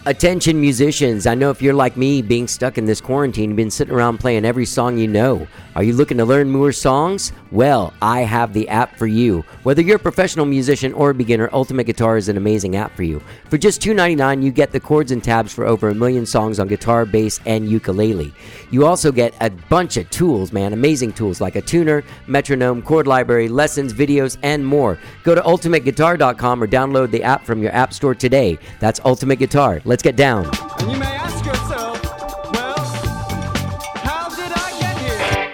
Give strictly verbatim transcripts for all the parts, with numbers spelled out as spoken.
Attention musicians, I know if you're like me, being stuck in this quarantine, you've been sitting around playing every song you know. Are you looking to learn more songs? Well, I have the app for you. Whether you're a professional musician or a beginner, Ultimate Guitar is an amazing app for you. For just two dollars and ninety-nine cents, you get the chords and tabs for over a million songs on guitar, bass, and ukulele. You also get a bunch of tools, man, amazing tools like a tuner, metronome, chord library, lessons, videos, and more. Go to ultimate guitar dot com or download the app from your app store today. That's Ultimate Guitar. Let's get down. And you may ask yourself, well, how did I get here?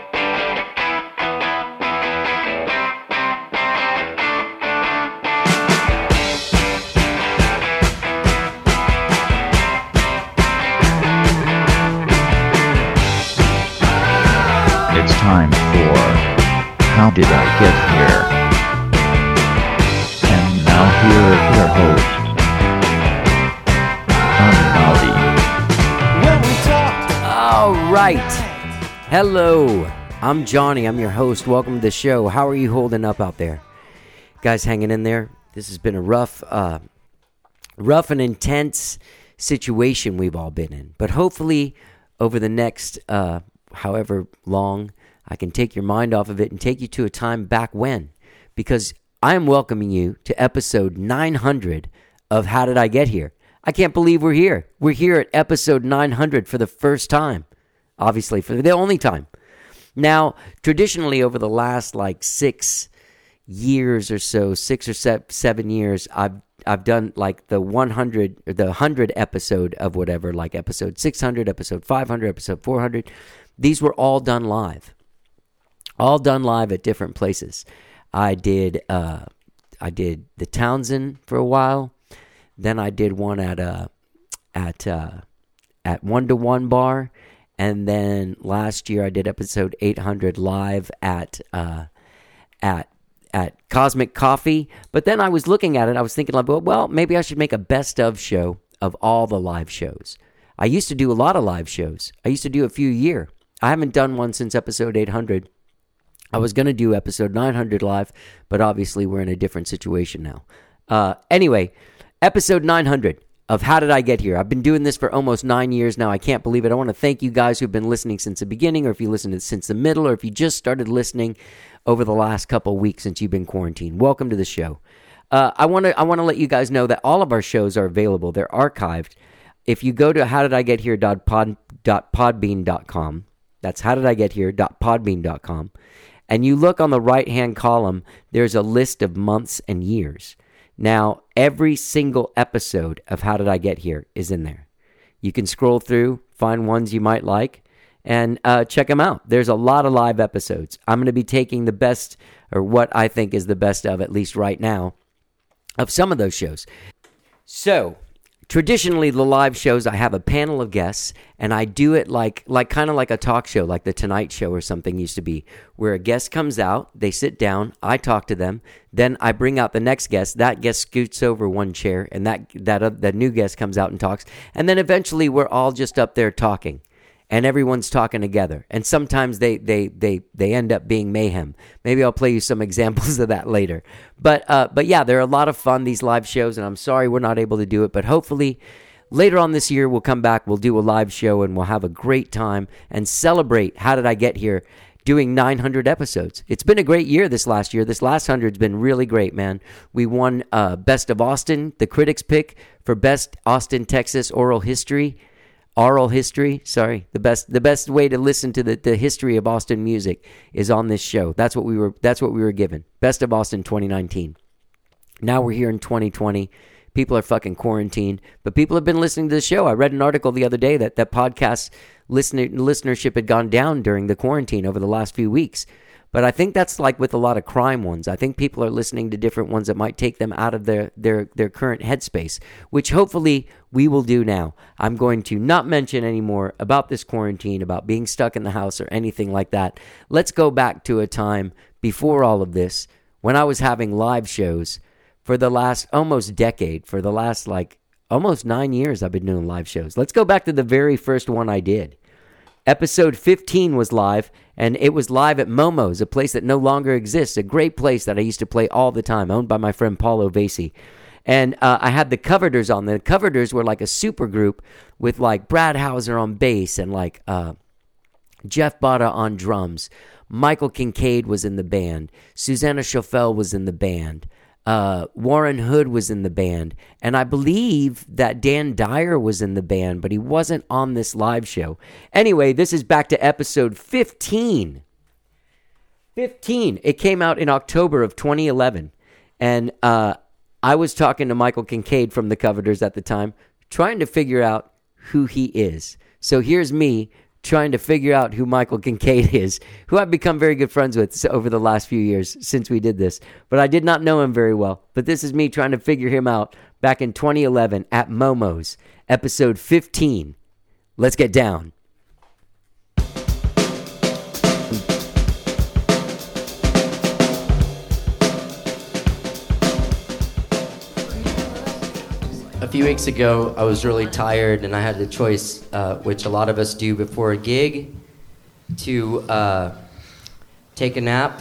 It's time for How Did I Get Here? And now here is your host, All right. Hello. I'm Johnny. I'm your host. Welcome to the show. How are you holding up out there? Guys hanging in there? This has been a rough, uh, rough and intense situation we've all been in. But hopefully over the next, uh, however long, I can take your mind off of it and take you to a time back when. Because I am welcoming you to episode nine hundred of How Did I Get Here? I can't believe we're here. We're here at episode nine hundred for the first time. Obviously, for the only time. Now, traditionally, over the last like six years or so, six or se- seven years, I've I've done like the one hundred, or the one hundred episode of whatever, like episode six hundred, episode five hundred, episode four hundred. These were all done live. All done live at different places. I did, uh, I did the Townsend for a while. Then I did one at uh at uh, at One to One Bar, and then last year I did episode eight hundred live at uh, at at Cosmic Coffee. But then I was looking at it, I was thinking like, well, maybe I should make a best of show of all the live shows. I used to do a lot of live shows. I used to do a few a year. I haven't done one since episode eight hundred. I was going to do episode nine hundred live, but obviously we're in a different situation now. Uh, anyway. Episode nine hundred of How Did I Get Here? I've been doing this for almost nine years now. I can't believe it. I want to thank you guys who've been listening since the beginning, or if you listened since the middle, or if you just started listening over the last couple weeks since you've been quarantined. Welcome to the show. Uh, I want to I want to let you guys know that all of our shows are available. They're archived. If you go to how did I get here dot podbean dot com, that's how did I get here dot podbean dot com, and you look on the right-hand column, there's a list of months and years. Now, every single episode of How Did I Get Here is in there. You can scroll through, find ones you might like, and uh, check them out. There's a lot of live episodes. I'm going to be taking the best, or what I think is the best of, at least right now, of some of those shows. So, traditionally, the live shows, I have a panel of guests, and I do it like, like kind of like a talk show, like The Tonight Show or something used to be, where a guest comes out, they sit down, I talk to them, then I bring out the next guest, that guest scoots over one chair, and that that uh, that new guest comes out and talks, and then eventually we're all just up there talking, and everyone's talking together, and sometimes they they they they end up being mayhem. Maybe I'll play you some examples of that later. But uh, but yeah, they're a lot of fun, these live shows, and I'm sorry we're not able to do it, but hopefully later on this year we'll come back, we'll do a live show, and we'll have a great time and celebrate How Did I Get Here doing nine hundred episodes. It's been a great year this last year. This last hundred's been really great, man. We won uh, Best of Austin, the critics pick for Best Austin, Texas Oral History. Oral history, sorry, the best the best way to listen to the, the history of Austin music is on this show. That's what we were that's what we were given. Best of Austin twenty nineteen. Now we're here in twenty twenty. People are fucking quarantined, but people have been listening to the show. I read an article the other day that that podcast listener listenership had gone down during the quarantine over the last few weeks. But I think that's like with a lot of crime ones. I think people are listening to different ones that might take them out of their, their, their current headspace, which hopefully we will do now. I'm going to not mention anymore about this quarantine, about being stuck in the house or anything like that. Let's go back to a time before all of this, when I was having live shows for the last almost decade, for the last like almost nine years I've been doing live shows. Let's go back to the very first one I did. Episode fifteen was live, and it was live at Momo's, a place that no longer exists, a great place that I used to play all the time, owned by my friend Paul Ovesi. And uh, I had the Coverters on. The Coverters were like a super group with like Brad Hauser on bass and like uh, Jeff Botta on drums. Michael Kincaid was in the band. Susanna Schoffel was in the band. Uh, Warren Hood was in the band. And I believe that Dan Dyer was in the band, but he wasn't on this live show. Anyway, this is back to episode fifteen. fifteen. It came out in October of twenty eleven. And uh, I was talking to Michael Kincaid from the Coveters at the time, trying to figure out who he is. So here's me trying to figure out who Michael Kincaid is, who I've become very good friends with over the last few years since we did this. But I did not know him very well. But this is me trying to figure him out back in twenty eleven at Momo's, episode fifteen. Let's get down. A few weeks ago, I was really tired, and I had the choice, uh, which a lot of us do before a gig, to uh, take a nap,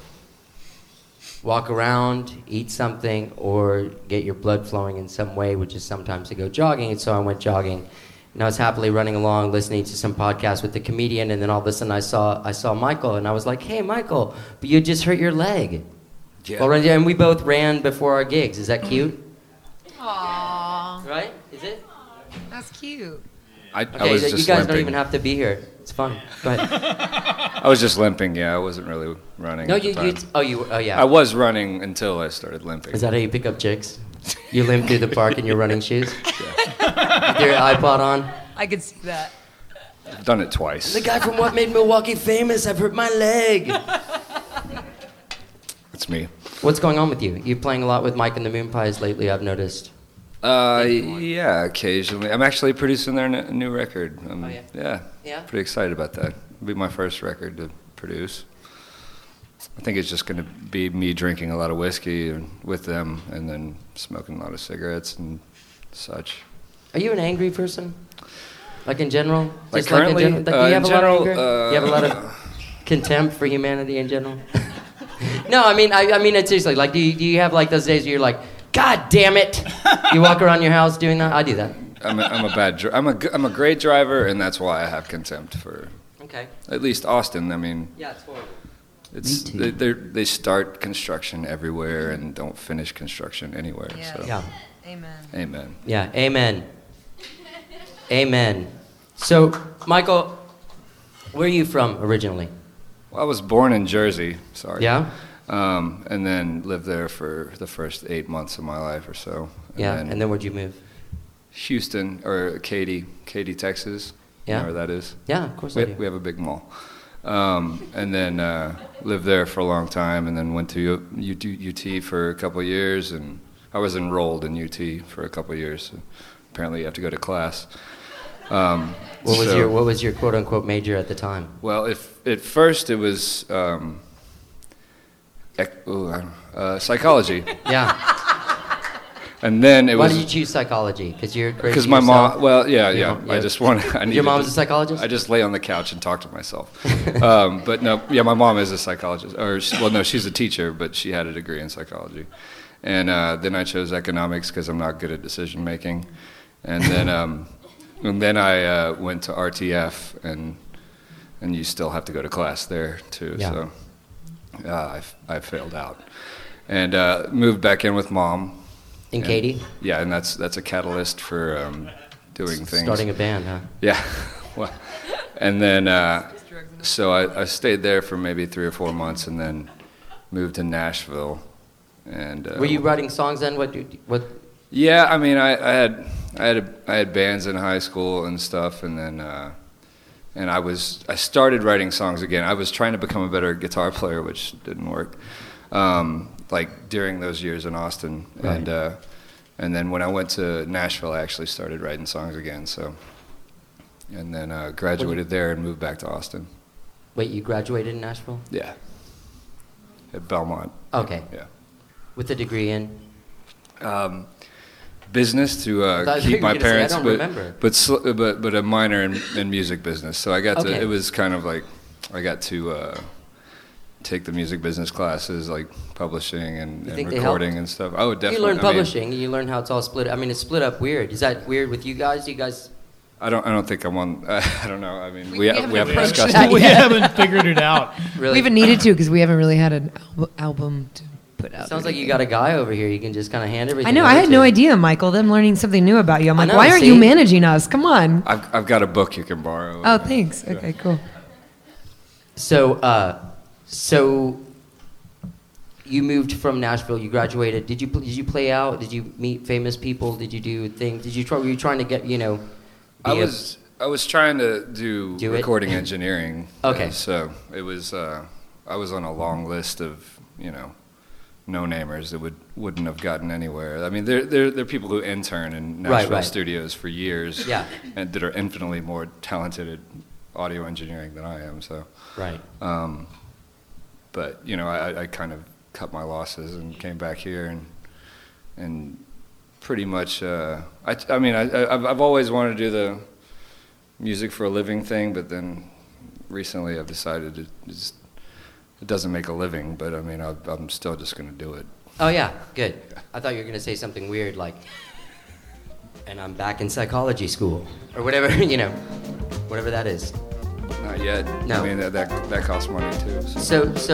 walk around, eat something, or get your blood flowing in some way, which is sometimes to go jogging. And so I went jogging, and I was happily running along, listening to some podcast with the comedian, and then all of a sudden I saw I saw Michael, and I was like, "Hey, Michael, but you just hurt your leg." Yeah. Well, and we both ran before our gigs. Is that cute? Aww, Right? Is it? that's cute. I, Okay, I was you just guys limping. don't even have to be here. It's fun. Go ahead. I was just limping. Yeah, I wasn't really running. No, at the you, you. time. Oh, you. Oh, yeah. I was running until I started limping. Is that how you pick up chicks? You limp through the park in your running shoes? With your iPod on? I could see that. I've done it twice. The guy from What Made Milwaukee Famous. I've hurt my leg. It's me. What's going on with you? You're playing a lot with Mike and the Moon Pies lately, I've noticed. Uh, yeah, occasionally. I'm actually producing their n- new record. Um, Oh, yeah? Yeah. Yeah? Pretty excited about that. It'll be my first record to produce. I think it's just going to be me drinking a lot of whiskey and, with them, and then smoking a lot of cigarettes and such. Are you an angry person? Like in general? Like Just currently? in general? Like, do Uh, you in have a general, lot of anger? uh, you have a lot of contempt for humanity in general? No, I mean, I, I mean it seriously. Like, do you, do you have like those days where you're like, God damn it! You walk around your house doing that? I do that. I'm a, I'm a bad dri- I'm a g- I'm a great driver, and that's why I have contempt for Okay. at least Austin. I mean, Yeah, it's horrible. it's Me too. they they're- they start construction everywhere and don't finish construction anywhere. Yeah. So, Yeah. Amen. amen. Yeah, amen. Amen. So, Michael, where are you from originally? Well, I was born in Jersey. Sorry. Yeah? Um, and then lived there for the first eight months of my life or so. And Yeah, Then and then where'd you move? Houston or Katy, Katy, Texas. You Yeah. know where that is? Yeah, of course We, I do. we have a big mall. Um, and then uh, lived there for a long time, and then went to U- U- U T for a couple of years, and I was enrolled in U T for a couple of years. So apparently, you have to go to class. Um, What was so- your What was your quote unquote major at the time? Well, if at first it was um, ec- ooh, I don't- uh, psychology, Yeah. and then it Why was did you choose psychology? Because you're crazy. because my yourself? mom. Well, yeah, Your yeah. mom- I yeah. just want. I Your needed mom's to- a psychologist? I just lay on the couch and talk to myself. um, but no, yeah, my mom is a psychologist, or she, well, no, she's a teacher, but she had a degree in psychology. And uh, then I chose economics because I'm not good at decision making, and then um, and then I uh, went to R T F, and and you still have to go to class there too. Yeah. So uh, I I failed out, and uh, moved back in with mom. In And- Katy? Yeah, and that's that's a catalyst for um, doing things. Starting a band, huh? Yeah. Well, and then uh, so I, I stayed there for maybe three or four months, and then moved to Nashville. And uh, Were you writing songs then? What? do- What? Yeah, I mean, I, I had I had a, I had bands in high school and stuff, and then uh, and I was I started writing songs again. I was trying to become a better guitar player, which didn't work. Um, like during those years in Austin, Right. and uh, and then when I went to Nashville, I actually started writing songs again. So, and then uh, graduated there and moved back to Austin. Wait, you graduated in Nashville? Yeah, at Belmont. Okay. Yeah. With a degree in? Um, business to I uh, thought you keep were my gonna say, I parents, don't but, remember. but sl- but but a minor in, in music business. So I got Okay. to. It was kind of like I got to uh, take the music business classes, like publishing and, and think they recording helped? and stuff. Oh, definitely. You learn I mean, publishing. you learn how it's all split. I mean, it's split up weird. Is that weird with you guys? You guys? I don't. I don't think I'm on. Uh, I don't know. I mean, we, We- we ha- haven't we haven't approached discussed that it. we yet. haven't figured it out. Really? We haven't needed to because we haven't really had an al- album to put out. Sounds or like you anything. got a guy over here. You can just kind of hand everything. I know. over I had to. no idea, Michael. Them learning something new about you. I'm I like, know, why aren't see? you managing us? Come on. I've I've got a book you can borrow. Oh, thanks. Okay, cool. So, uh, so you moved from Nashville. You graduated. Did you pl- did you play out? Did you meet famous people? Did you do things? Did you try? Were you trying to get you know? I be a- was I was trying to do, Do it? recording engineering. Okay. uh, so it was uh, I was on a long list of you know no-namers that would wouldn't have gotten anywhere. I mean, there there there are people who intern in Right, Nashville right. studios for years. Yeah. And that are infinitely more talented at audio engineering than I am. So. Right. Um, but you know, I, I kind of cut my losses and came back here and and pretty much. Uh, I, I mean, I, I've, I've always wanted to do the music for a living thing, but then recently I've decided it just it doesn't make a living. But I mean, I, I'm still just going to do it. Oh yeah, good. I thought you were gonna say something weird like, and I'm back in psychology school or whatever. You know, whatever that is. Not yet. No. I mean, that that, that costs money too. So. So so.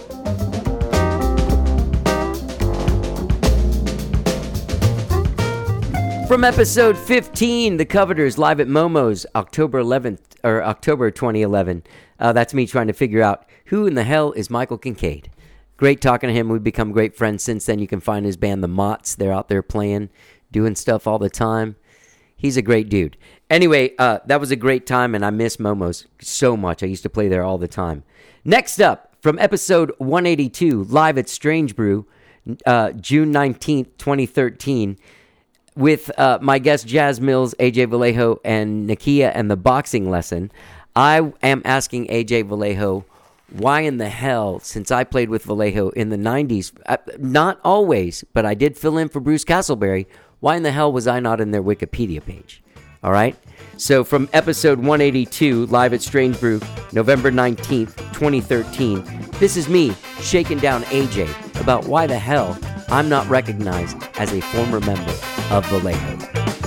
From episode fifteen, The Coveters live at Momo's, October eleventh, or October twenty eleven. Uh, that's me trying to figure out who in the hell is Michael Kincaid. Great talking to him. We've become great friends since then. You can find his band, The Mott's. They're out there playing, doing stuff all the time. He's a great dude. Anyway, uh, that was a great time, and I miss Momo's so much. I used to play there all the time. Next up, from episode one eighty-two, live at Strange Brew, uh, June nineteenth, twenty thirteen, with uh, my guest Jazz Mills, A J Vallejo, and Nakia and the Boxing Lesson. I am asking A J Vallejo, why in the hell, since I played with Vallejo in the nineties, uh, not always, but I did fill in for Bruce Castleberry, why in the hell was I not in their Wikipedia page? All right? So from episode one eighty-two, live at Strange Brew, November nineteenth, twenty thirteen, this is me shaking down A J about why the hell I'm not recognized as a former member of Vallejo.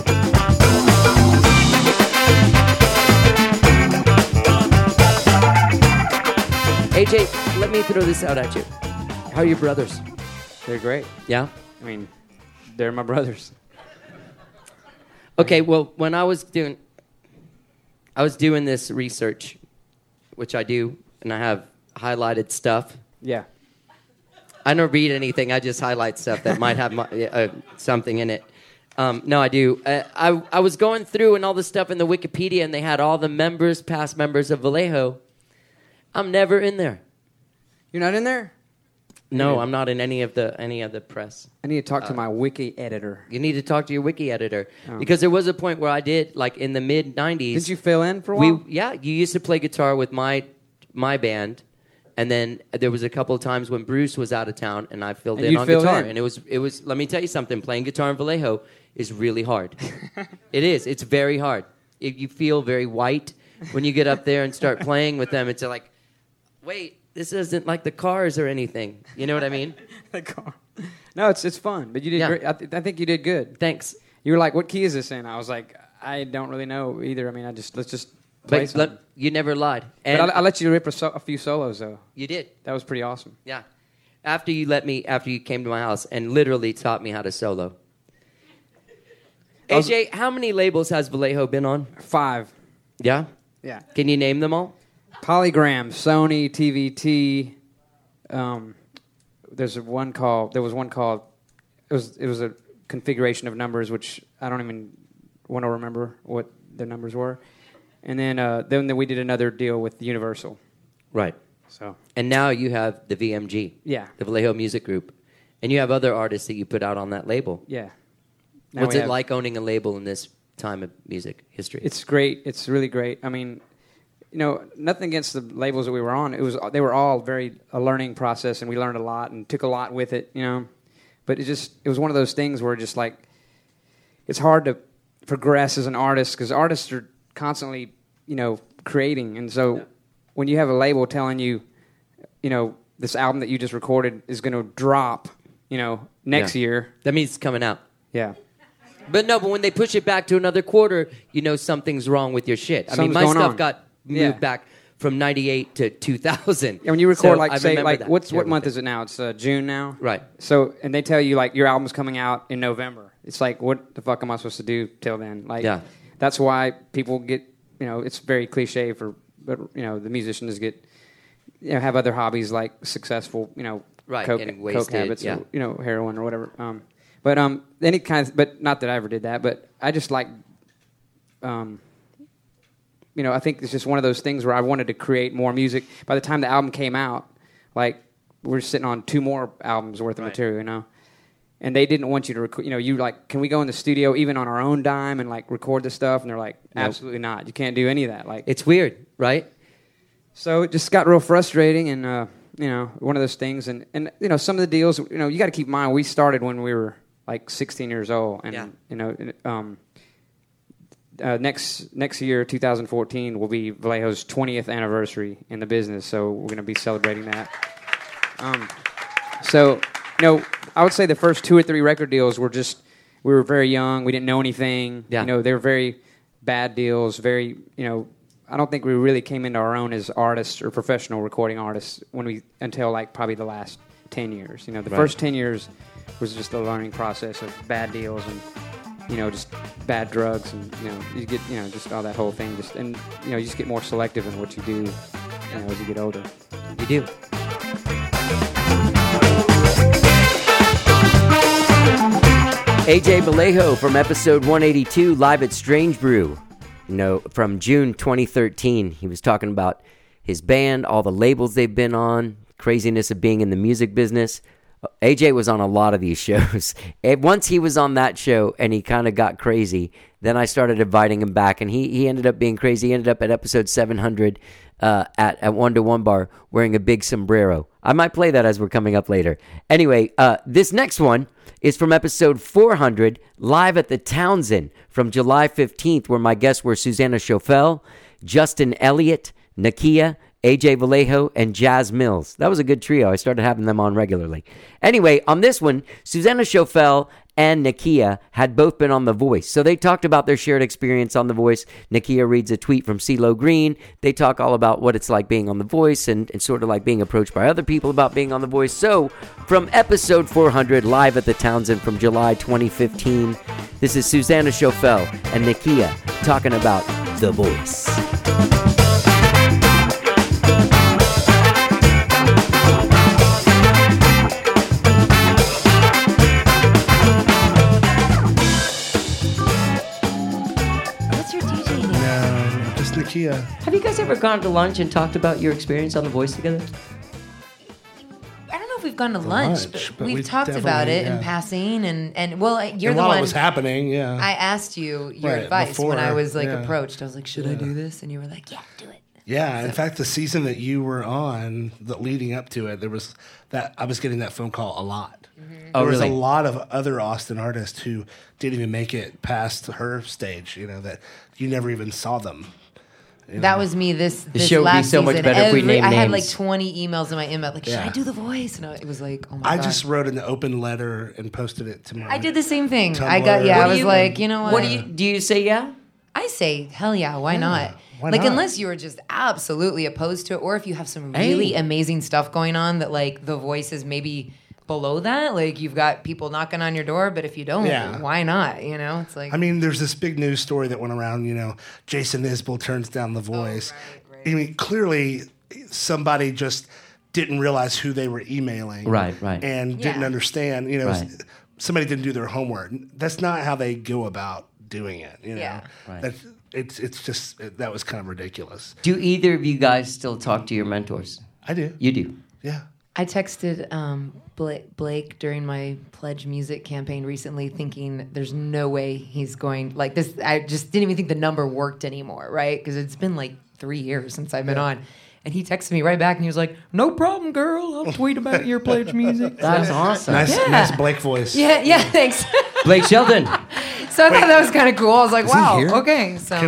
A J, let me throw this out at you. How are your brothers? They're great. Yeah? I mean, they're my brothers. Okay, well, when I was doing I was doing this research, which I do, and I have highlighted stuff. Yeah. I don't read anything. I just highlight stuff that might have my, uh, something in it. Um, no, I do. Uh, I I was going through and all the stuff in the Wikipedia, and they had all the members, past members of Vallejo. I'm never in there. You're not in there? No, Yeah. I'm not in any of the any of the press. I need to talk to my wiki editor. You need to talk to your wiki editor Oh. because there was a point where I did, like in the mid nineties. Did you fill in for a We while? yeah, you used to play guitar with my my band, and then there was a couple of times when Bruce was out of town, and I filled And in you'd on fill guitar, in. and it was it was. Let me tell you something: playing guitar in Vallejo is really hard. It is. It's very hard. It, you feel very white when you get up there and start playing with them. It's like, wait, this isn't like the Cars or anything. You know what I mean? The car. No, it's it's fun, but you did Yeah. great. I, th- I think you did good. Thanks. You were like, "What key is this in?" I was like, "I don't really know either." I mean, I just let's just play But something. let, you never lied, But and I, I let you rip a, so- a few solos though. you did. That was pretty awesome. Yeah. After you let me, after you came to my house and literally taught me how to solo. I was- A J, how many labels has Vallejo been on? Five. Yeah? Yeah. Can you name them all? Polygram, Sony, T V T. Um, there's a one called. There was one called. It was it was a configuration of numbers which I don't even want to remember what the numbers were. And then uh, then we did another deal with Universal. Right. So And now you have the V M G. Yeah. The Vallejo Music Group. And you have other artists that you put out on that label. yeah. Now What's we it have- like owning a label in this time of music history? It's great. It's really great. I mean, you know, nothing against the labels that we were on. It was they were all very a learning process, and we learned a lot and took a lot with it. You know, but it just it was one of those things where just like it's hard to progress as an artist because artists are constantly you know creating, and so when you have a label telling you, you know, this album that you just recorded is going to drop, you know, next Yeah. year. That means it's coming out. Yeah. But no, but when they push it back to another quarter, you know something's wrong with your shit. I Something's mean, my going stuff on. got moved Yeah. back from ninety-eight to two thousand. And when you record, So like, I say, remember like, that what's what terrible month thing. is it now? It's uh, June now? Right. So, and they tell you, like, your album's coming out in November. It's like, what the fuck am I supposed to do till then? Like, Yeah. that's why people get, you know, it's very cliche for, but, you know, the musicians get, you know, have other hobbies like successful, you know, Right, coke, getting coke wasted, habits, yeah. or, you know, heroin or whatever. Um, but um, any kind of, but not that I ever did that, but I just like, um, you know, I think it's just one of those things where I wanted to create more music. By the time the album came out, like, we're sitting on two more albums worth of Right. material, you know? And they didn't want you to, rec- you know, you like, can we go in the studio even on our own dime and like record this stuff? And they're like, absolutely not. You can't do any of that. Like, It's weird, right? so it just got real frustrating, and uh, you know, one of those things. And, and you know, some of the deals, you know, you got to keep in mind we started when we were like sixteen years old, and Yeah. you know, and, um, uh, next next year, two thousand fourteen, will be Vallejo's twentieth anniversary in the business. So we're going to be celebrating that. Um, so you know, I would say the first two or three record deals were just we were very young, we didn't know anything. Yeah. You know, they were very bad deals, very you know. I don't think we really came into our own as artists or professional recording artists when we until like probably the last ten years. You know, the Right. first ten years was just a learning process of bad deals and you know just bad drugs and you know you get you know just all that whole thing just and you know you just get more selective in what you do you know as you get older. You do. A J Vallejo from episode one eighty-two, live at Strange Brew. You know, from June twenty thirteen, he was talking about his band, all the labels they've been on, craziness of being in the music business. A J was on a lot of these shows. And once he was on that show and he kind of got crazy, then I started inviting him back, and he, he ended up being crazy. He ended up at episode seven hundred uh, at, at One to One Bar wearing a big sombrero. I might play that as we're coming up later. Anyway, uh, this next one is from episode four hundred, live at the Townsend from July fifteenth, where my guests were Susanna Schofel, Justin Elliott, Nakia, A J Vallejo, and Jazz Mills. That was a good trio. I started having them on regularly. Anyway, on this one, Susanna Schofel and Nakia had both been on The Voice. So they talked about their shared experience on The Voice. Nakia reads a tweet from CeeLo Green. They talk all about what it's like being on The Voice and, and sort of like being approached by other people about being on The Voice. So from episode four hundred, live at the Townsend from July twenty fifteen, this is Susanna Schofel and Nakia talking about The Voice. What's your D J name? No, just Nakia. Have you guys ever gone to lunch and talked about your experience on The Voice together? I don't know if we've gone to lunch, lunch, but, but we've we talked about definitely, it in yeah. passing, and and well, you're And the while one. it was happening, yeah. I asked you your Right, advice when I before, was like yeah. approached. I was like, should I do this? And you were like, yeah, do it. yeah, in fact, the season that you were on, the leading up to it, there was that I was getting that phone call a lot. Oh, there was really? a lot of other Austin artists who didn't even make it past her stage. You know that you never even saw them. you That know. was me this, this show would be last so much season. better if we Every- named I had names. like twenty emails in my inbox, like, should Yeah. I do the voice? And I, it was like, oh my I god. just wrote an open letter and posted it to my. I did the same thing. I got Tumblr. yeah. What I do was you- like, you know what? What do you do? You say yeah? I say, hell yeah, why not? why like, not? unless you were just absolutely opposed to it, or if you have some really Hey. amazing stuff going on that, like, the voice is maybe below that. Like, you've got people knocking on your door, but if you don't, Yeah. why not? You know, it's like, I mean, there's this big news story that went around. You know, Jason Isbell turns down The Voice. I mean, clearly somebody just didn't realize who they were emailing, Right, right. and didn't Yeah. understand. You know, Right. somebody didn't do their homework. That's not how they go about doing it. You know, Yeah. Right. That's, it's it's just it, that was kind of ridiculous. Do either of you guys still talk to your mentors? I do. You do. Yeah. I texted um, Blake, Blake during my Pledge Music campaign recently, thinking there's no way he's going like this. I just didn't even think the number worked anymore, right? Because it's been like three years since I've been on. And he texted me right back, and he was like, "No problem, girl. I'll tweet about your Pledge Music." That's awesome. Nice, Yeah. nice Blake voice. Yeah, yeah, thanks. Blake Sheldon. So I thought that was kind of cool. I was like, Is he "Wow, here? okay." So Can I?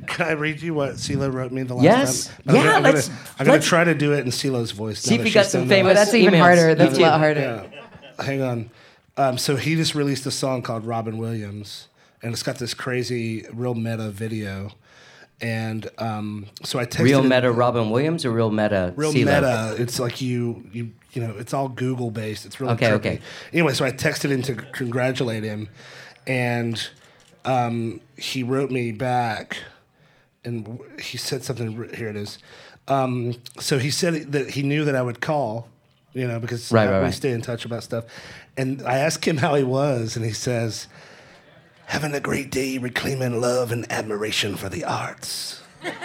Can I read you what CeeLo wrote me the last Yes. time? I'm Yeah, gonna, I'm let's- Gonna, I'm going let's- to try to do it in CeeLo's voice. See now if that you got she's some done that. famous. That's even emails. harder. That's Me a lot too. harder. Yeah. Hang on. Um, so he just released a song called Robin Williams, and it's got this crazy, real meta video. And um, so I texted Real him- meta Robin Williams or real meta real CeeLo? meta. It's like you, you, you know, it's all Google based. It's really Okay, trippy. okay. Anyway, so I texted him to congratulate him, and um, he wrote me back, and w- he said something. r- Here it is. Um, so he said that he knew that I would call, you know, because Right, uh, right, we right. stay in touch about stuff. And I asked him how he was, and he says, "Having a great day, reclaiming love and admiration for the arts."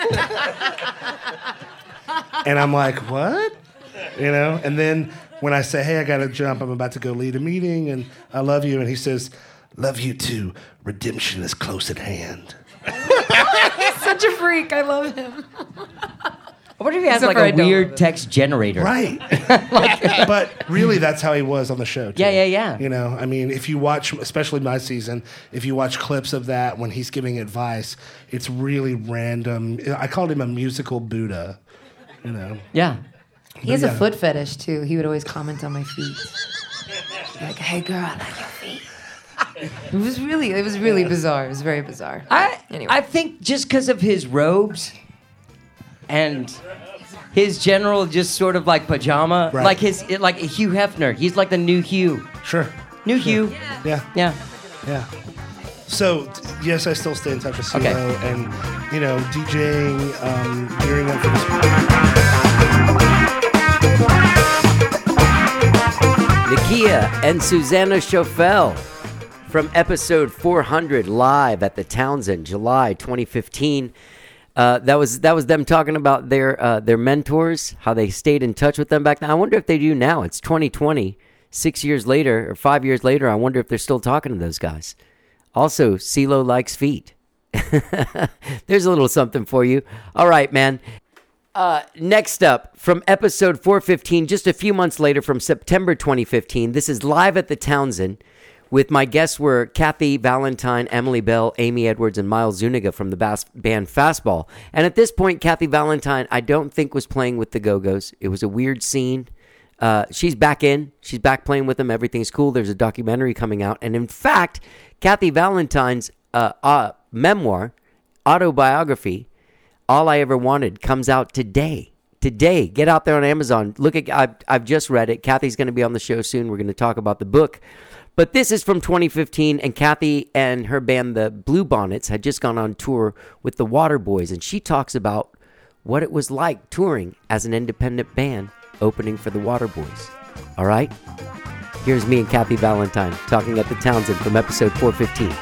And I'm like, what? You know? And then when I say, hey, I got to jump, I'm about to go lead a meeting, and I love you. And he says, love you too. Redemption is close at hand. Such a freak. I love him. I wonder if he has Except like for I a don't love weird it. text generator. Right. But really, that's how he was on the show, too. Yeah, yeah, yeah. You know, I mean, if you watch, especially my season, if you watch clips of that when he's giving advice, it's really random. I called him a musical Buddha, you know. Yeah. He has Yeah. a foot fetish too. He would always comment on my feet. Like, hey girl, I like your feet. It was really, it was really bizarre. It was very bizarre. I Anyway. I think just because of his robes and his general just sort of like pajama, Right. like his like Hugh Hefner. He's like the new Hugh. Sure. New Hugh. Yeah. Yeah. Yeah. So t- yes, I still stay in touch with CeeLo, Okay. and you know, DJing, um, gearing up for this. Nakia and Susanna Schoffel from episode four hundred live at the Townsend, July twenty fifteen. Uh, that was that was them talking about their uh, their mentors, how they stayed in touch with them back then. I wonder if they do now. It's twenty twenty, six years later or five years later. I wonder if they're still talking to those guys. Also, CeeLo likes feet. There's a little something for you. All right, man. Uh, next up, from episode four fifteen, just a few months later, from September twenty fifteen, this is live at the Townsend, with my guests were Kathy Valentine, Emily Bell, Amy Edwards, and Miles Zuniga from the bas- band Fastball. And at this point, Kathy Valentine, I don't think was playing with the Go-Go's. It was a weird scene. Uh, she's back in. She's back playing with them. Everything's cool. There's a documentary coming out. And in fact, Kathy Valentine's uh, uh, memoir, autobiography, All I Ever Wanted, comes out today. Today. Get out there on Amazon. Look at, I've, I've just read it. Kathy's going to be on the show soon. We're going to talk about the book. But this is from twenty fifteen, and Kathy and her band, the Blue Bonnets, had just gone on tour with the Waterboys, and she talks about what it was like touring as an independent band opening for the Waterboys. All right? Here's me and Kathy Valentine talking at the Townsend from episode four fifteen.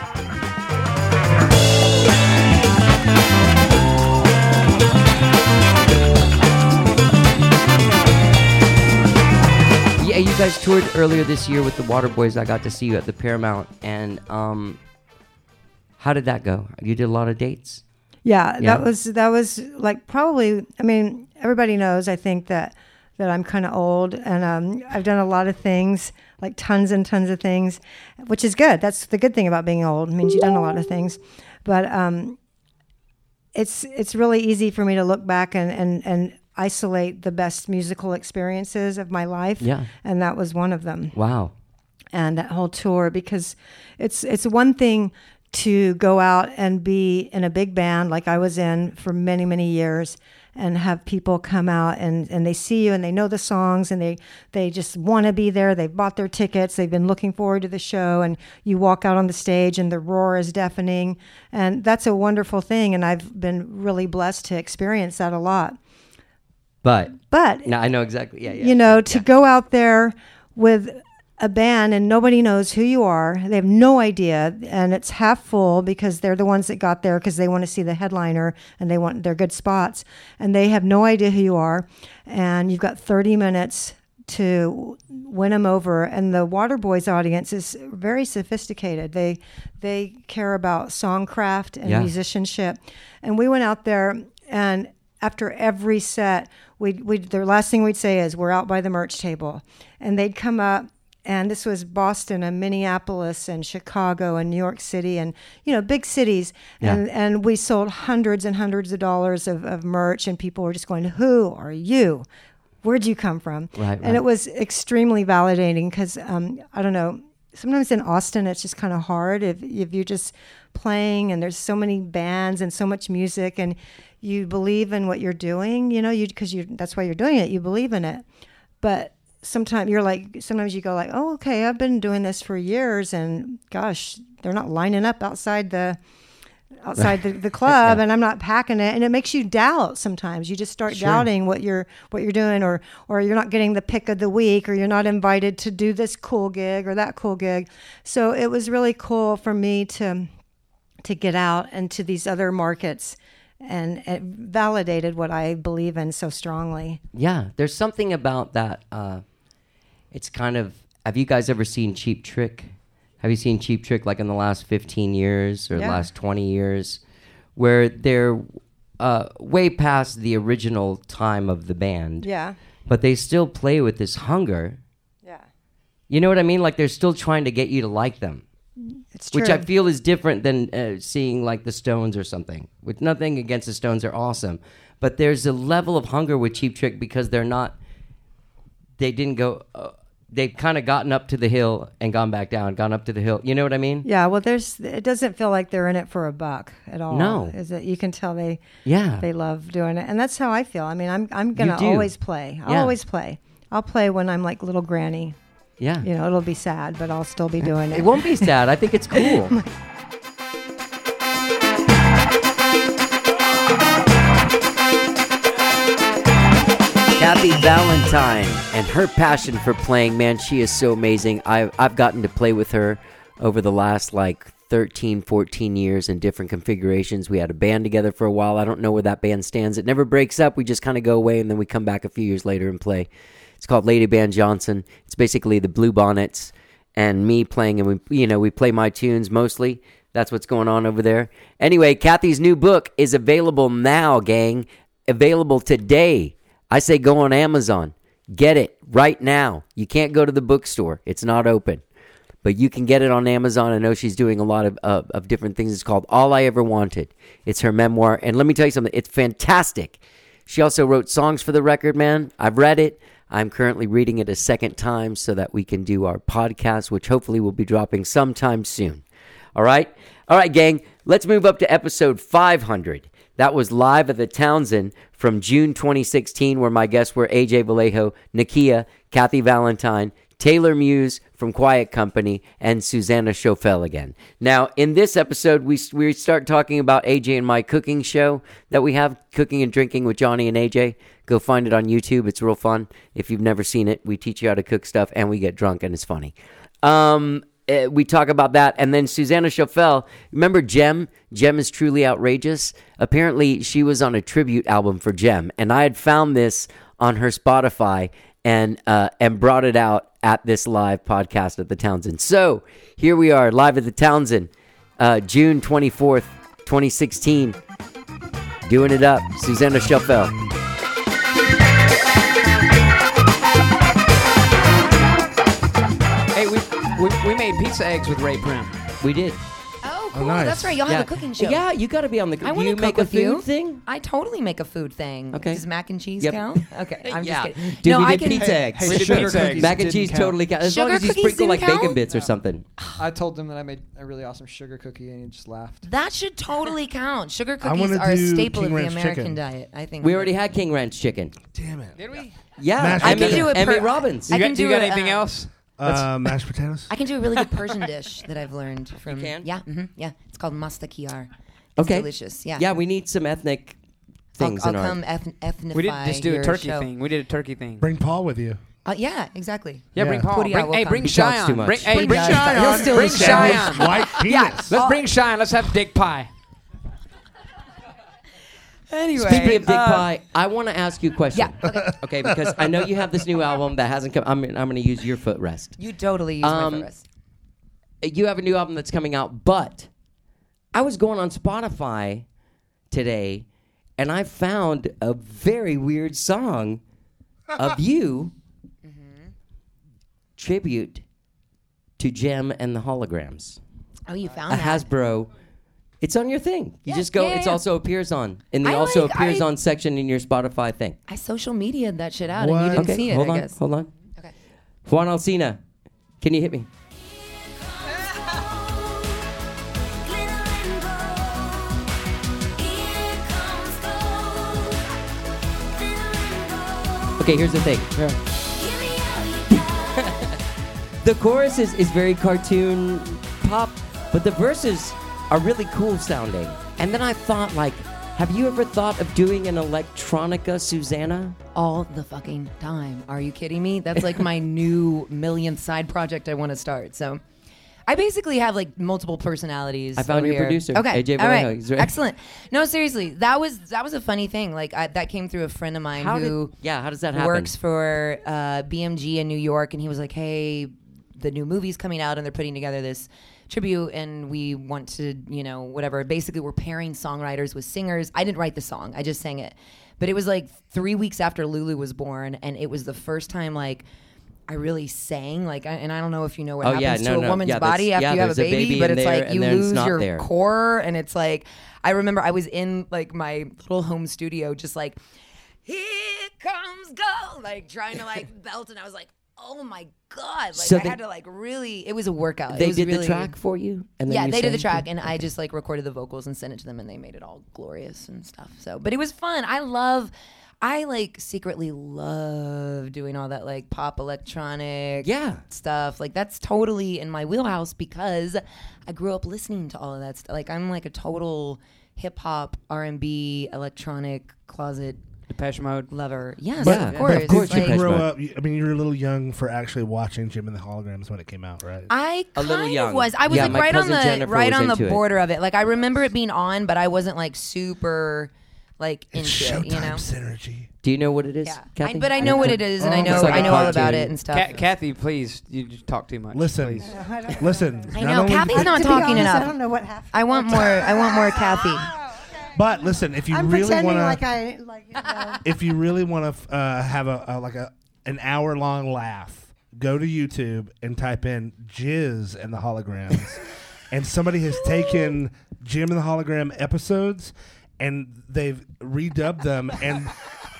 Yeah, you guys toured earlier this year with the Waterboys. I got to see you at the Paramount. And um, how did that go? You did a lot of dates? Yeah, Yeah. that was that was like probably. I mean, everybody knows. I think that that I'm kind of old, and um, I've done a lot of things, like tons and tons of things, which is good. That's the good thing about being old. It means you've done a lot of things, but um, it's it's really easy for me to look back and and and isolate the best musical experiences of my life. Yeah. And that was one of them. Wow. And that whole tour, because it's it's one thing to go out and be in a big band like I was in for many, many years, and have people come out and, and they see you and they know the songs and they, they just want to be there. They've bought their tickets. They've been looking forward to the show, and you walk out on the stage and the roar is deafening. And that's a wonderful thing. And I've been really blessed to experience that a lot. But, But no, I know exactly. Yeah, yeah. you know, to go out there with a band and nobody knows who you are. They have no idea, and it's half full because they're the ones that got there because they want to see the headliner and they want their good spots, and they have no idea who you are, and you've got thirty minutes to win them over. And the Waterboys audience is very sophisticated. They they care about songcraft and Yeah. musicianship, and we went out there, and after every set, we we the last thing we'd say is, we're out by the merch table, and they'd come up and this was Boston and Minneapolis and Chicago and New York City and, you know, big cities. Yeah. And and we sold hundreds and hundreds of dollars of, of merch, and people were just going, who are you? Where'd you come from? Right, and right. it was extremely validating because, um, I don't know, sometimes in Austin it's just kind of hard if, if you're just playing and there's so many bands and so much music and you believe in what you're doing, you know, you because you that's why you're doing it. You believe in it. But sometimes you're like, sometimes you go like, oh, okay, I've been doing this for years, and gosh, they're not lining up outside the outside the, the club, Yeah. and I'm not packing it, and it makes you doubt. Sometimes you just start Sure. doubting what you're what you're doing, or or you're not getting the pick of the week, or you're not invited to do this cool gig or that cool gig. So it was really cool for me to to get out into these other markets. And it validated what I believe in so strongly. Yeah, there's something about that. Uh, it's kind of. Have you guys ever seen Cheap Trick? Have you seen Cheap Trick like in the last fifteen years or Yeah. last twenty years, where they're uh, way past the original time of the band, Yeah. but they still play with this hunger. Yeah. You know what I mean? Like they're still trying to get you to like them. It's true. Which I feel is different than uh, seeing like the Stones or something. With nothing against the Stones, they're awesome, but there's a level of hunger with Cheap Trick because they're not. They didn't go. Uh, they've kind of gotten up to the hill and gone back down. Gone up to the hill. You know what I mean? Yeah, well, there's. It doesn't feel like they're in it for a buck at all. No. Is it? You can tell they. Yeah. They love doing it, and that's how I feel. I mean, I'm I'm gonna do. always play. I'll Yeah. always play. I'll play when I'm like little granny. Yeah. You know, it'll be sad, but I'll still be doing it. It won't be sad. I think it's cool. Kathy Valentine and her passion for playing, man, she is so amazing. I've, I've gotten to play with her over the last like thirteen, fourteen years in different configurations. We had a band together for a while. I don't know where that band stands. It never breaks up. We just kind of go away and then we come back a few years later and play. It's called Lady Band Johnson. It's basically the Blue Bonnets and me playing, and we, you know, we play my tunes mostly. That's what's going on over there. Anyway, Kathy's new book is available now, gang. Available today. I say go on Amazon. Get it right now. You can't go to the bookstore. It's not open. But you can get it on Amazon. I know she's doing a lot of, uh, of different things. It's called All I Ever Wanted. It's her memoir. And let me tell you something. It's fantastic. She also wrote songs for the record, man. I've read it. I'm currently reading it a second time so that we can do our podcast, which hopefully will be dropping sometime soon. All right? All right, gang. Let's move up to episode five hundred. That was live at the Townsend from June twenty sixteen, where my guests were A J Vallejo, Nakia, Kathy Valentine, Taylor Muse from Quiet Company, and Susanna Schofel again. Now, in this episode, we we start talking about A J and my cooking show that we have, Cooking and Drinking with Johnny and A J. Go find it on YouTube. It's real fun. If you've never seen it, we teach you how to cook stuff, and we get drunk, and it's funny. Um... Uh, we talk about that. And then Susanna Schofel, remember Jem? Jem is Truly Outrageous. Apparently, she was on a tribute album for Jem. And I had found this on her Spotify and uh, and brought it out at this live podcast at the Townsend. So here we are, live at the Townsend, uh, June twenty-fourth, twenty sixteen. Doing it up. Susanna Schofel. Hey, we, we we made pizza eggs with Ray Prim. We did. Oh, cool. nice. That's right. Y'all yeah. have a cooking show. Yeah, you got to be on the. I Do want you to make cook a with food you. thing? I totally make a food thing. Okay. Does mac and cheese Yep. count? Okay. I'm Yeah. just kidding. Dude, no, we I did can, pizza eggs. Hey, We did sugar pizza cookies eggs. Mac and didn't cheese count. totally counts. As long Sugar as you cookies sprinkle like didn't bacon count? bits or something. I told them that I made a really awesome sugar cookie, and he just laughed. That should totally count. Sugar I cookies wanna are a do staple King of the Ranch American chicken. diet. I think We already had King Ranch chicken. Damn it. Did we? Yeah, Mashed Emmy, I can do it Emmy per- Robbins. I You can got, do you do got a, anything uh, else? Uh, mashed potatoes? I can do a really good Persian dish that I've learned from. You can? Yeah, hmm yeah. It's called mastakiyar. It's Okay. delicious. Yeah. Yeah, we need some ethnic I'll, things I'll in our. come eth- ethnify We didn't just do a your turkey show. thing. We did a turkey thing. Bring Paul with you. Uh, yeah, exactly. Yeah, Yeah. bring Paul. Puri, I Bring, will hey, come. bring He talks Cheyenne. too much. Bring, hey, Puri bring does. Cheyenne. He'll steal Bring his show. Cheyenne. White Yeah, penis. let's bring Cheyenne. Let's have dick pie. Anyway, Speaking of Dick uh, Pie, I want to ask you a question. Yeah. Okay. Okay, because I know you have this new album that hasn't come. I'm, I'm going to use your footrest. You totally use Um, my footrest. You have a new album that's coming out, but I was going on Spotify today, and I found a very weird song of you, tribute to Jem and the Holograms. Oh, you found A that. Hasbro. It's on your thing. You Yeah, just go. yeah, It's yeah. also appears on in the I also like- appears I- on section in your Spotify thing. I social media'd that shit out, What? and you didn't Okay, see it. hold I on, guess. hold on. Okay. Juan Alcina, can you hit me? Okay, here's the thing. The chorus is, is very cartoon pop, but the verses are really cool sounding. And then I thought, like, have you ever thought of doing an electronica Susanna? All the fucking time. Are you kidding me? That's like my new millionth side project I want to start. So I basically have like multiple personalities. I found over your here. producer, Okay. A J All Vallejo. right. He's ready. Excellent. No, seriously, that was that was a funny thing. Like I, that came through a friend of mine How who did, yeah, how does that happen? works for uh, B M G in New York, and he was like, "Hey, the new movie's coming out, and they're putting together this tribute, and we want to, you know, whatever." Basically, we're pairing songwriters with singers. I didn't write the song; I just sang it. But it was like three weeks after Lulu was born, and it was the first time like I really sang. Like, I, and I don't know if you know what Oh, happens yeah, no, to a no. woman's Yeah, that's- body after yeah, you have a there's a baby, baby but in it's there, like and you then it's lose not your there. core, and it's like I remember I was in like my little home studio, just like here comes go, like trying to like belt, and I was like, oh my god, like So I they- had to like really, it was a workout. They it was did really, the track for you? And then yeah, you they did the sang? track, and I just like recorded the vocals and sent it to them, and they made it all glorious and stuff. So, but it was fun. I love, I like secretly love doing all that like pop electronic Yeah. stuff. Like that's totally in my wheelhouse because I grew up listening to all of that stuff. Like I'm like a total hip hop, R and B, electronic closet Depeche Mode. lover. Yes, But, of but course. of course did you Depeche grow Mode. up? I mean, you were a little young for actually watching Jim and the Holograms when it came out, right? I A kind little of young. was. I was Yeah, like my right on cousin the Jennifer right was on the into it. border of it. Like I remember it being on, but I wasn't like super like into It's it. Showtime You know? synergy. Do you know what it is, Yeah. I, Kathy? but I know what it is, and Oh, I know it's like I a know all cartoon. about it and stuff. Ca- Kathy, please, you just talk too much. Listen, please. listen. I not know only- Kathy's not To be talking honest, enough. I don't know what happened. I want more. I want more Kathy. But listen, if you I'm really pretending want to, like I like. You know. if you really want to uh, have a, a like a an hour long laugh, go to YouTube and type in "Jizz and the Holograms," and somebody has taken Jim and the Hologram episodes and they've redubbed them, and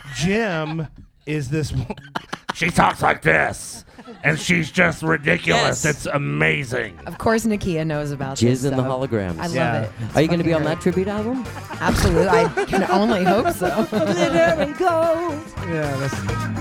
Jim is this. She talks like this, and she's just ridiculous. Yes. It's amazing. Of course, Nakia knows about this. Jizz and the so Holograms. I love Yeah. it. It's Are you going to be fucking on great. that tribute album? Absolutely. I can only hope so. Glitter and gold. Yeah, that's.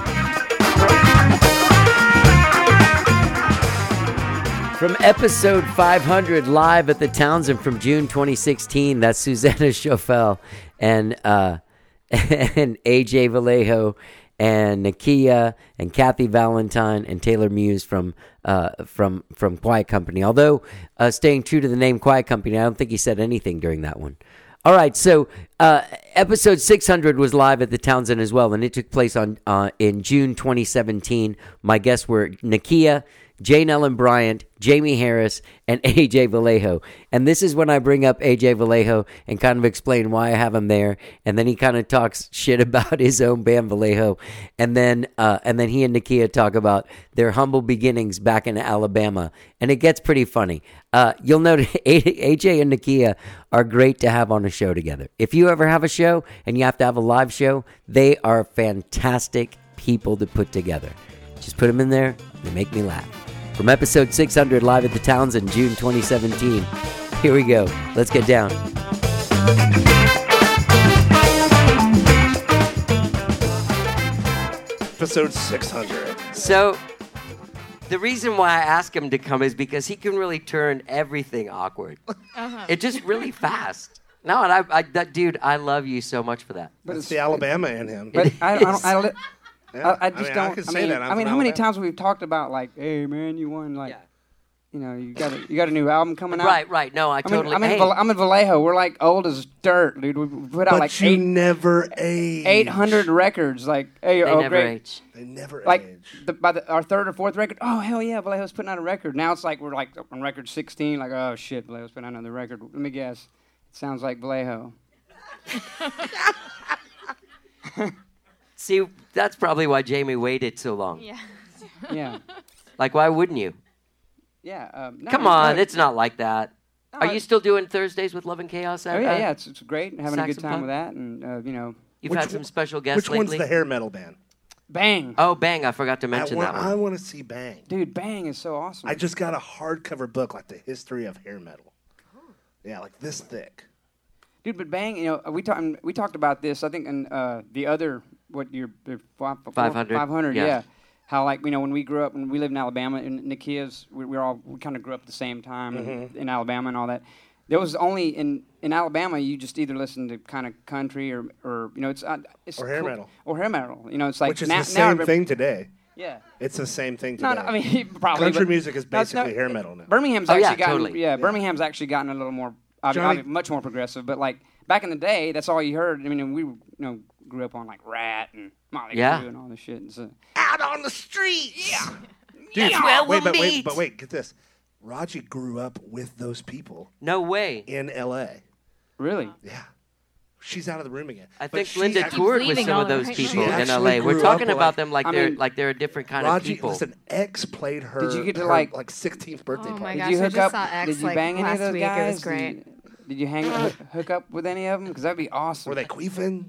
From episode five hundred, live at the Townsend from June twenty sixteen, that's Susanna Schofel and uh, and A J Vallejo and Nakia and Kathy Valentine and Taylor Muse from uh, from from Quiet Company. Although uh, staying true to the name Quiet Company, I don't think he said anything during that one. All right, so uh, episode six hundred was live at the Townsend as well, and it took place on uh, in June twenty seventeen. My guests were Nakia, Jane Ellen Bryant, Jamie Harris, and A J Vallejo. And this is when I bring up A J Vallejo and kind of explain why I have him there. And then he kind of talks shit about his own band Vallejo. And then uh, and then he and Nakia talk about their humble beginnings back in Alabama. And it gets pretty funny. Uh, you'll notice A J and Nakia are great to have on a show together. If you ever have a show and you have to have a live show, they are fantastic people to put together. Just put them in there. They make me laugh. From episode six hundred, live at the Townsend, June twenty seventeen. Here we go. Let's get down. Episode six hundred. So, the reason why I ask him to come is because he can really turn everything awkward. Uh-huh. It's just really fast. No, and I, I, that dude, I love you so much for that. But it's the Alabama in him. But I, I don't. I, don't Yeah, I, I just mean, don't. I can I say mean, that. I'm I mean, from how many Alabama. times we've talked about like, hey man, you won like, Yeah. you know, you got a, you got a new album coming out. Right, right. No, I I mean, totally. I'm in, hey, Val- I'm in Vallejo. We're like old as dirt, dude. We put out But like you eight, never age. eight hundred records. Like, hey, they oh never great. age. They never Like age. the, by the, our third or fourth record, oh hell yeah, Vallejo's putting out a record. Now it's like we're like on record sixteen. Like, oh shit, Vallejo's putting out another record. Let me guess, it sounds like Vallejo. See, that's probably why Jamie waited so long. Yeah. Yeah, Like, why wouldn't you? Yeah. Um, no, Come it's on, good. it's not like that. No, Are you it's- still doing Thursdays with Love and Chaos? Oh at, yeah, uh, yeah. It's, it's great. Having a good Saxon time Punk? with that, and uh, you know, You've Which had some one- special guests Which lately. one's the hair metal band? Bang. Oh, Bang! I forgot to mention I that want, one. I want to see Bang. Dude, Bang is so awesome. I just got a hardcover book, like the history of hair metal. Yeah, like this thick. Dude, but Bang, you know, we talked we talked about this. I think in uh, the other what your five five hundred, yeah. yeah. How like you know when we grew up when we lived in Alabama and Nikia's we, we were all we kind of grew up at the same time Mhm. in Alabama and all that. There was only in, in Alabama you just either listen to kind of country or or you know it's, uh, it's Or hair cool- metal. or hair metal. You know it's like Which is now, the same now every- thing today. Yeah. It's the same thing today. No, no, I mean probably Country but- music is no, it's basically not- hair metal now. Birmingham's Oh, actually yeah, gotten totally. yeah, Yeah. Birmingham's actually gotten a little more I mean, Johnny- I mean, much more progressive. But like back in the day, that's all you heard. I mean, we you know grew up on like Rat and Motley Yeah. Crue and all this shit. And so, Out on the streets. Yeah. Dude, Dude, where wait, we'll but wait, meet. but wait, get this. Raji grew up with those people No way. in L A. really, Yeah. She's out of the room again. I But think she Linda actually- toured with leaving some all of those right people now. in She L A. actually We're grew talking up about like- them like I they're mean, like they're a different kind Raji, of people. listen, X played her. Did you get to, her, like- like sixteenth birthday Oh my party? gosh, did you I hook just up? saw X, did you like, bang any of last those week. It guys? was great. Did you, did you hang hook, hook up with any of them? Because that'd be awesome. Were they queefing?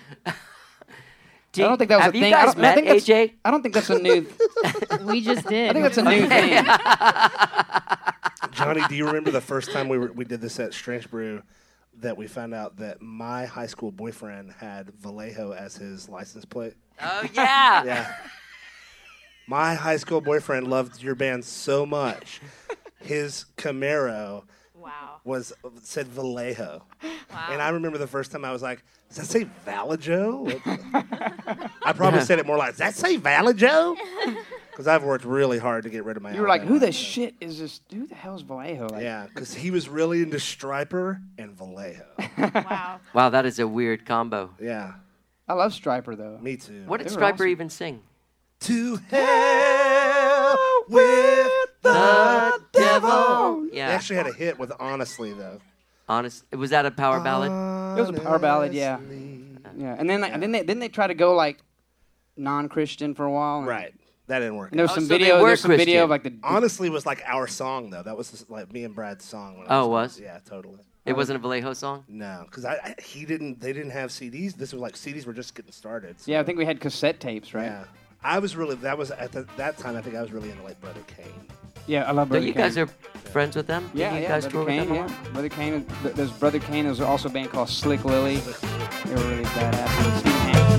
Do I don't think that was have a you thing. I guys don't, I met think that's- A J? I don't think that's a new. We just did. I think that's a new thing. Johnny, do you remember the first time we were, we did this at Strange Brew that we found out that my high school boyfriend had Vallejo as his license plate? Oh yeah. Yeah. My high school boyfriend loved your band so much. His Camaro Wow. was said Vallejo. Wow. And I remember the first time I was like, does that say Vallejo? I probably said it more like, does that say Vallejo? Because I've worked really hard to get rid of my You were like, Alabama who the accent. shit is this? Who the hell's Vallejo? Like, Yeah, because he was really into Striper and Vallejo. Wow. Wow, that is a weird combo. Yeah, I love Striper though. me too. What did They were Striper awesome. even sing? To hell with the devil. They Yeah. actually had a hit with Honestly, though. Honest. Was that a power ballad? It was a power ballad, yeah. Yeah, and then like, and then they didn't they try to go like non-Christian for a while. And, Right. That didn't work. And there was Oh, some so they video. were There's some video Christian. of like the. Honestly was like our song, though. That was just, like me and Brad's song. When I Oh, it was? Yeah, totally. It wasn't a Vallejo song? No, because I, I he didn't. They didn't have C Ds. This was like C Ds were just getting started. So, Yeah, I think we had cassette tapes, right? Yeah, I was really. That was at the, that time. I think I was really into like Brother Kane. Yeah, I love So Brother you Kane. guys are friends with them? Yeah, Didn't you yeah, guys Brother tour with Kane, them a yeah. lot? Brother Kane. th- There's Brother Kane. There's also a band called Slick Lily. They were really badass. Steve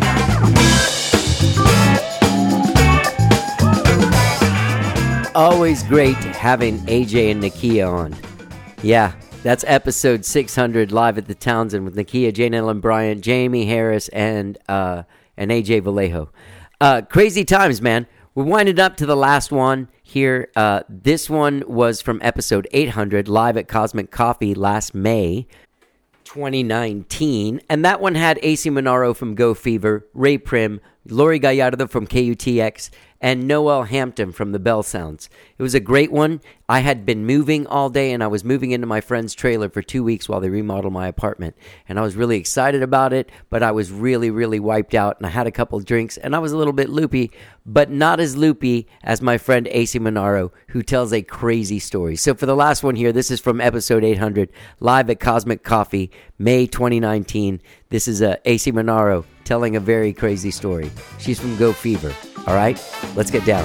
Hansen. Always great having A J and Nakia on. Yeah, that's episode six hundred live at the Townsend with Nakia, Jane Ellen Bryant, Jamie Harris, and uh, and A J Vallejo. Uh, crazy times, man. We're winding up to the last one here. Uh, this one was from episode eight hundred live at Cosmic Coffee last May twenty nineteen, and that one had A C Monaro from Go Fever, Ray Prim, Lori Gallardo from K U T X, and Noel Hampton from the Bell Sounds. It was a great one. I had been moving all day, and I was moving into my friend's trailer for two weeks while they remodeled my apartment, and I was really excited about it, but I was really, really wiped out, and I had a couple of drinks, and I was a little bit loopy, but not as loopy as my friend A C Monaro, who tells a crazy story. So for the last one here, this is from episode eight hundred, live at Cosmic Coffee, May twenty nineteen. This is uh, A C Monaro telling a very crazy story. She's from Go Fever. All right, let's get down.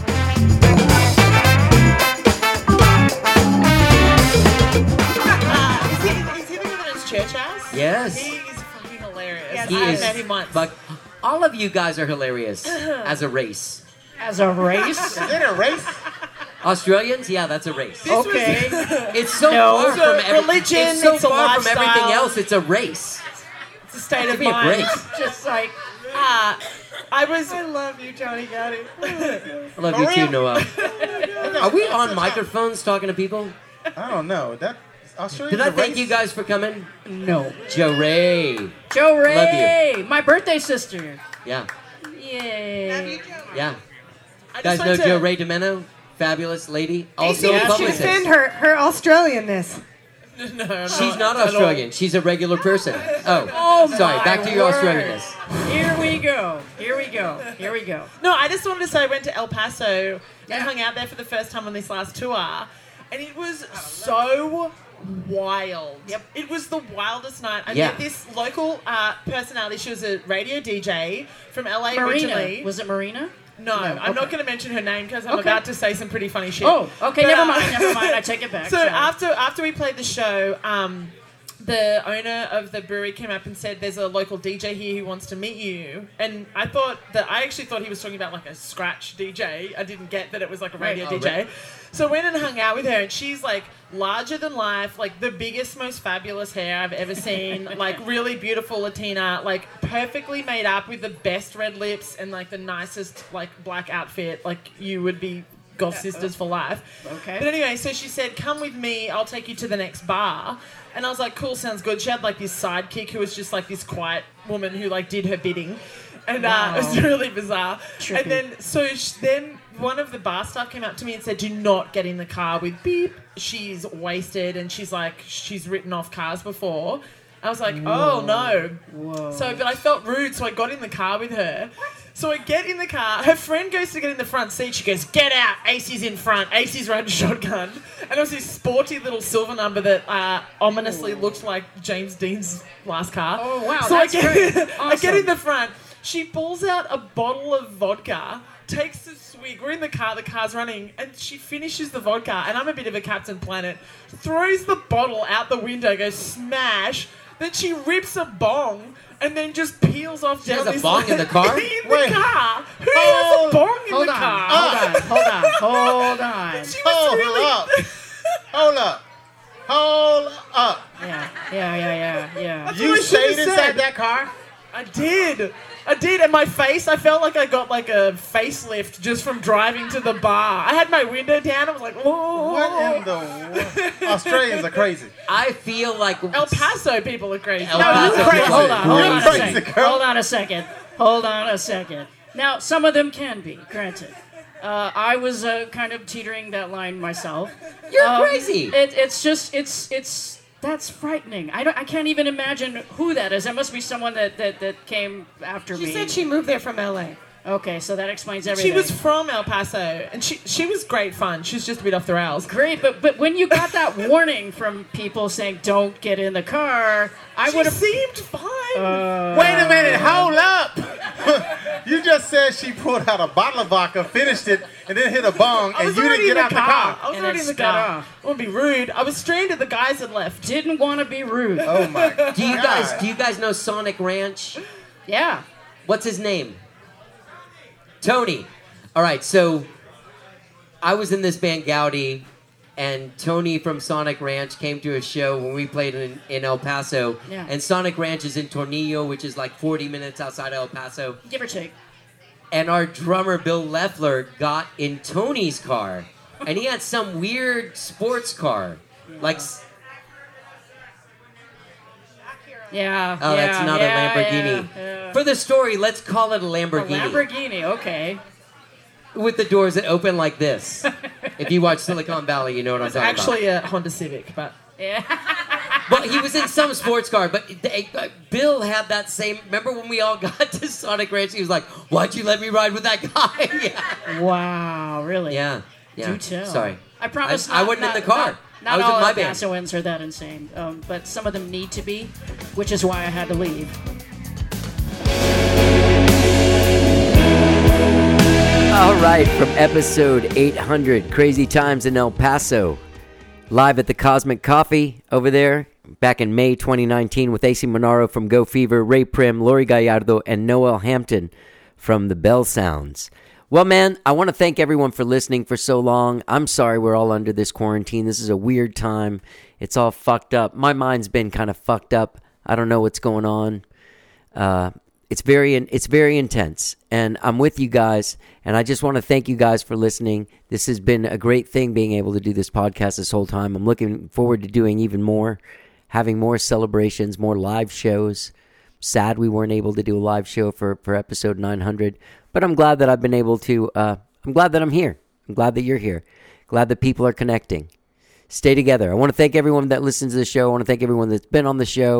Is he, is he the one at his church house? Yes. He's fucking hilarious. Yes, He I is, met him once. but all of you guys are hilarious as a race. As a race? Is it a race? Australians, yeah, that's a race. Okay. It's so No, far it's from a every- religion, It's so it's a far from everything lifestyle. else. It's a race. It's a state of Give me a mind. break. Just like, ah, I was. I love you, Johnny Gotti. I love you too, Noel. Are we on microphones talking to people? I don't know. That Australians Did I are thank race? you guys for coming? No. Joe Ray. Joe Ray, Love my birthday sister. Yeah, Yay. yeah. I Guys just know like to- Joe Ray Domeno? Fabulous lady. Also a Yeah, she publicist. defend her her Australianness. No, no, She's not at all. Australian. She's a regular person. Oh, Oh, sorry. my Back to your word. Australianness. Here we go. Here we go. Here we go. No, I just wanted to say I went to El Paso and hung out there for the first time on this last tour, and it was so wild. Yep. It was the wildest night. I Yeah. met this local uh, personality. She was a radio D J from L A Marina. originally. Was it Marina? No, No, I'm okay. not going to mention her name because I'm Okay. about to say some pretty funny shit. Oh, okay, But, never uh, mind, never mind. I take it back. So Sorry. after after we played the show, um, the owner of the brewery came up and said, "There's a local D J here who wants to meet you." And I thought that I actually thought he was talking about like a scratch D J. I didn't get that it was like a radio Right. Oh, D J. right. So I went and hung out with her, and she's like larger than life, like the biggest, most fabulous hair I've ever seen, like really beautiful Latina, like perfectly made up with the best red lips and like the nicest like black outfit, like you would be God sisters for life. Okay. But anyway, so she said, "Come with me, I'll take you to the next bar." And I was like, "Cool, sounds good." She had like this sidekick who was just like this quiet woman who like did her bidding. And uh, it was Wow. really bizarre. Trippy. And then, so sh- then one of the bar staff came up to me and said, "Do not get in the car with Beep. She's wasted." And she's like, she's written off cars before. I was like, "Oh, no." Whoa. So, but I felt rude, so I got in the car with her. So I get in the car. Her friend goes to get in the front seat. She goes, "Get out. A C's in front. A C's riding shotgun." And it was this sporty little silver number that uh, ominously looked like James Dean's last car. Oh, wow, So that's I get, great. I get Awesome. in the front. She pulls out a bottle of vodka, takes a swig. We're in the car, the car's running, and she finishes the vodka. And I'm a bit of a Captain Planet. Throws the bottle out the window, goes smash. Then she rips a bong and then just peels off She down has a this bong in the car? in the Wait. car. Who Hold- has a bong in Hold the on, car? hold on, hold on, hold on. She was Hold really. up. Hold up. Hold up. Yeah, yeah, yeah, yeah, yeah. That's You what I should've stayed inside said. that car? I did. I did. And my face, I felt like I got like a facelift just from driving to the bar. I had my window down. I was like, whoa. What in the wo- Australians are crazy. I feel like El Paso people are crazy. El No, Paso you're crazy. people. Hold on, hold You're on a crazy, second. girl. Hold on a second. Hold on a second. Now, some of them can be, granted. Uh, I was uh, kind of teetering that line myself. You're Um, crazy. It, it's just, it's, it's, that's frightening. I don't, I can't even imagine who that is. That must be someone that, that, that came after me. She said she moved there from L A. Okay, so that explains everything. She was from El Paso, and she she was great fun. She was just a bit off the rails. Great, but but when you got that warning from people saying don't get in the car, I She would have. seemed fine. Uh, Wait a minute, hold up. You just said she pulled out a bottle of vodka, finished it, and then hit a bong, I and was you already didn't get in out the the car. car. I was And already it in the sped car. off. I wouldn't be rude. I was stranded. The guys had left. Didn't want to be rude. Oh my god. Do you guys do you guys know Sonic Ranch? Yeah. What's his name? Tony. All right, so I was in this band Gaudi, and Tony from Sonic Ranch came to a show when we played in, in El Paso. Yeah. And Sonic Ranch is in Tornillo, which is like forty minutes outside of El Paso. Give or take. And our drummer Bill Leffler got in Tony's car, and he had some weird sports car, like. s- Yeah. Oh, yeah, that's not yeah, a Lamborghini. Yeah, yeah. For the story, let's call it a A Lamborghini. Lamborghini. Okay. With the doors that open like this. If you watch Silicon Valley, you know what I'm It's talking actually a Honda Civic, but Yeah. about. But he was in some sports car. But they, uh, Bill had that same. Remember when we all got to Sonic Ranch? He was like, "Why'd you let me ride with that guy?" yeah. Wow. Really. Yeah. Yeah. Do tell. Sorry. I promise. I, I not- wasn't not- in the car. Not, not I was all with my El band. Pasoans are that insane, um, but some of them need to be, which is why I had to leave. All right, from episode eight hundred, Crazy Times in El Paso, live at the Cosmic Coffee over there, back in May twenty nineteen with A C Monaro from Go Fever, Ray Prim, Lori Gallardo, and Noel Hampton from the Bell Sounds. Well, man, I want to thank everyone for listening for so long. I'm sorry we're all under this quarantine. This is a weird time. It's all fucked up. My mind's been kind of fucked up. I don't know what's going on. Uh, it's very it's very intense, and I'm with you guys, and I just want to thank you guys for listening. This has been a great thing being able to do this podcast this whole time. I'm looking forward to doing even more, having more celebrations, more live shows. Sad we weren't able to do a live show for, for episode nine hundred, but I'm glad that I've been able to, uh, I'm glad that I'm here. I'm glad that you're here. Glad that people are connecting. Stay together. I want to thank everyone that listens to the show. I want to thank everyone that's been on the show.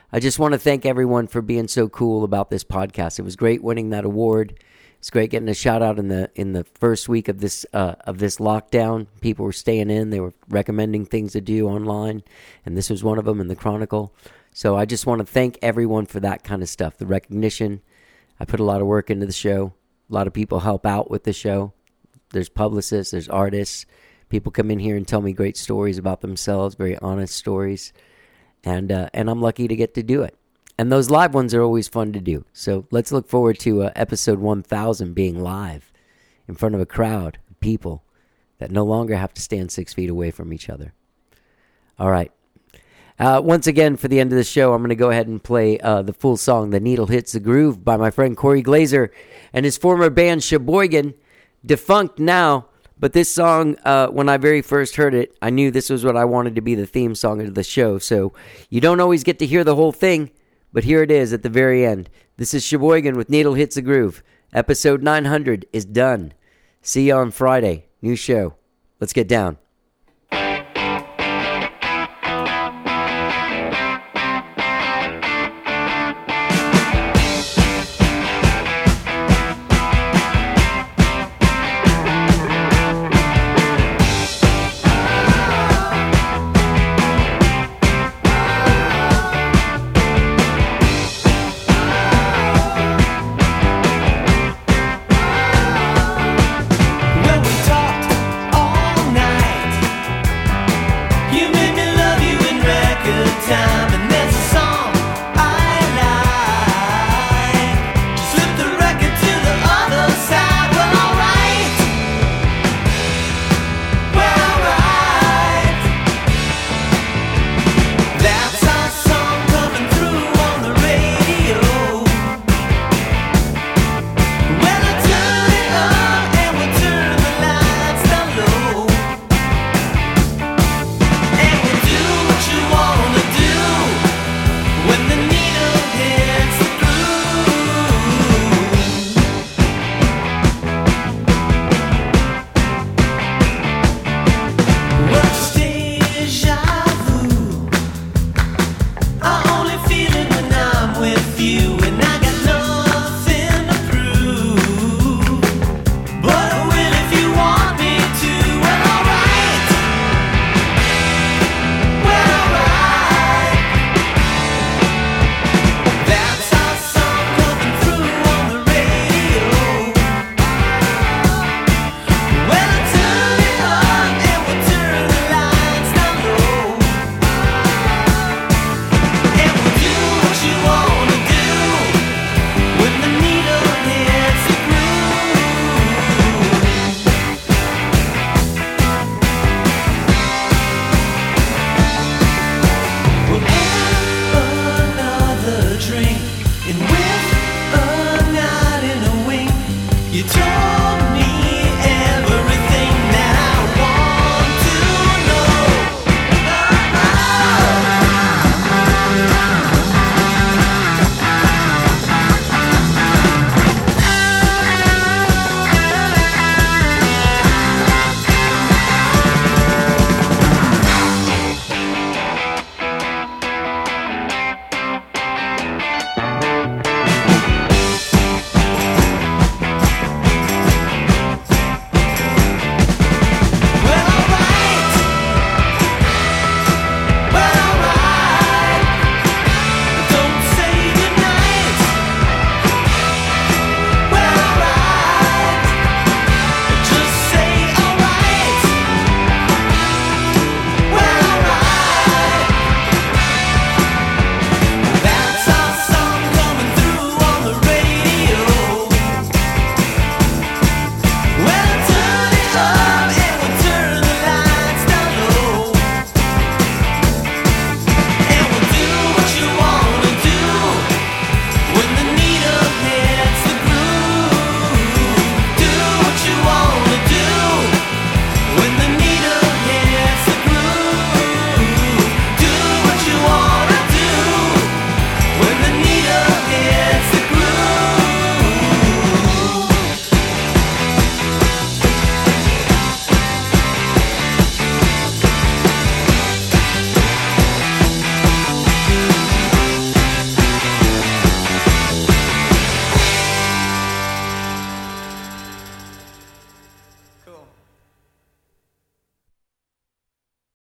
I just want to thank everyone for being so cool about this podcast. It was great winning that award. It's great getting a shout out in the in the first week of this uh, of this lockdown. People were staying in. They were recommending things to do online, and this was one of them in the Chronicle. So I just want to thank everyone for that kind of stuff, the recognition. I put a lot of work into the show. A lot of people help out with the show. There's publicists, there's artists. People come in here and tell me great stories about themselves, very honest stories. And uh, and I'm lucky to get to do it. And those live ones are always fun to do. So let's look forward to uh, episode one thousand being live in front of a crowd of people that no longer have to stand six feet away from each other. All right. Uh, once again, for the end of the show, I'm going to go ahead and play uh, the full song, The Needle Hits the Groove, by my friend Corey Glazer and his former band, Sheboygan, defunct now. But this song, uh, when I very first heard it, I knew this was what I wanted to be the theme song of the show. So you don't always get to hear the whole thing, but here it is at the very end. This is Sheboygan with Needle Hits the Groove. Episode nine hundred is done. See you on Friday. New show. Let's get down.